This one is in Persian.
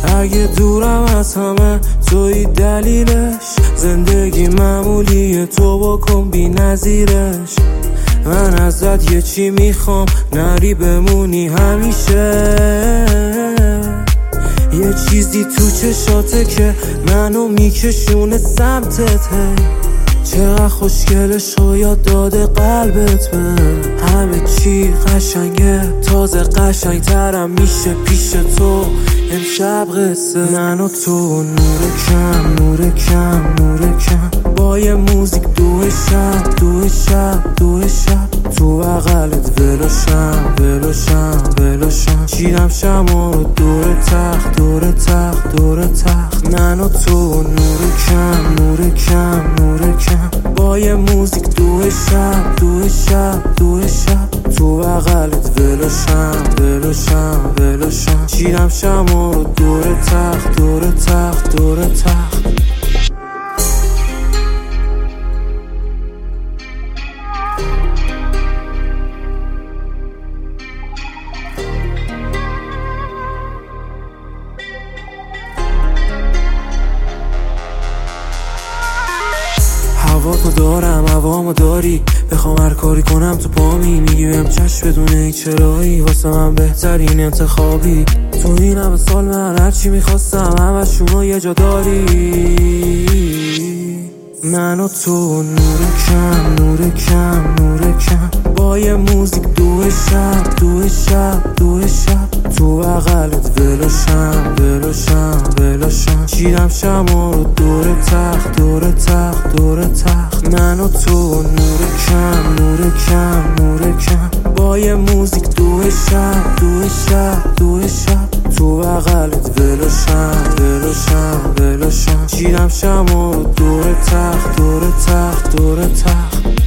اگه دورم از همه توی دلیلش، زندگی معمولیه تو بکن بی نظیرش. من ازت یه چی میخوام، نری بمونی همیشه. یه چیزی تو چشاته که منو میکشونه سمتت. چقدر خوشگله شاید داده قلبت به همه چی قشنگه، تازه قشنگ ترم میشه پیش تو امشب قصه. من و تو نور کم نور کم نور کم، با یه موزیک دو شب دو شب دو شب، تو بغلت ولوشم ولوشم ولوشم، چیدم شما رو دور تخت دور تخت دور تخت. من و تو نور کم نور کم نور کم، با یه موزیک دو شب دو شب دو شب، تو بغلت ولوشم ولوشم ولوشم، چیدم شما رو دور تخت دور تخت دور تخت. هوا تو دارم هوامو داری، بخوام هر کاری کنم تو پامی، میگی بهم چشم بدون هیچ چرایی، واسه من بهترین انتخابی. تو این همه سال من هرچی میخواستم همشونو یه جا داری. من و تو نور کم نور کم نور کم، با یه موزیک دو شب دو شب دو شب، تو بغلت ولوشم ولوشم ولوشم، چیدم شما رو دور تخت دور تخت دور تخت. من و تو نور کم نور کم نور کم، با یه موزیک دو شب دو شب دو شب، تو بغلت ولوشم ولوشم ولوشم، چیدم شما رو دور تخت دور تخت دور تخت.